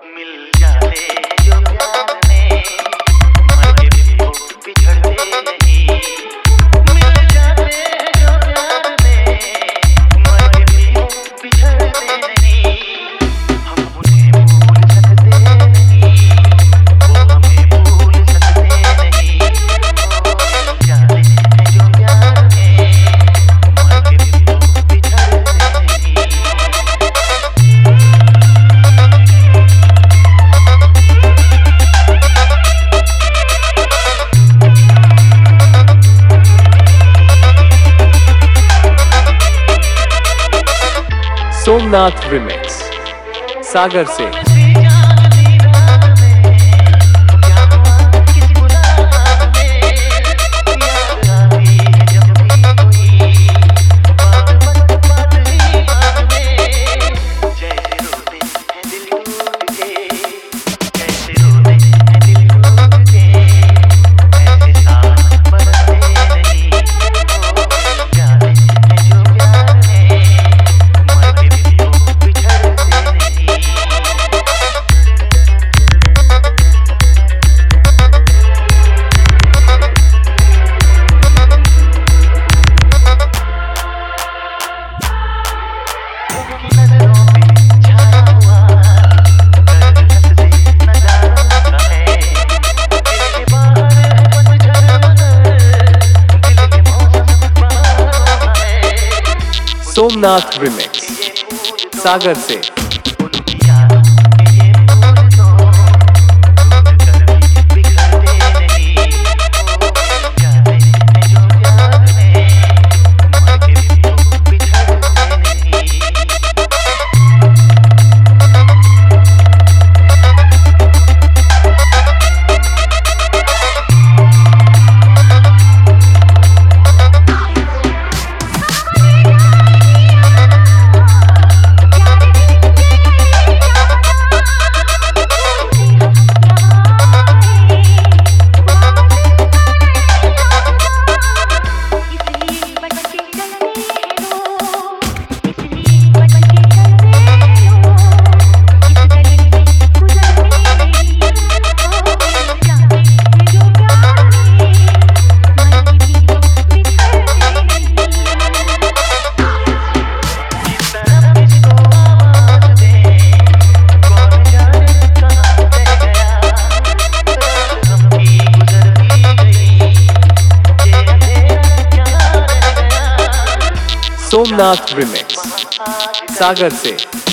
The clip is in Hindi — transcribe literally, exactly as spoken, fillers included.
मिल जाते जो प्यार में मर के भी वो बिछड़ते नहीं। मिल जाते जो प्यार में मर के भी वो बिछड़ते नहीं। हम उन्हें भूल सकते नहीं, वो हमें भूल सकते नहीं। ओ मिल जाते जो प्यार में मर के भी वो बिछड़ते नहीं। सोमनाथ रिमिक्स सागर से। सोमनाथ रिमिक्स सागर से। सोमनाथ रिमिक्स सागर से।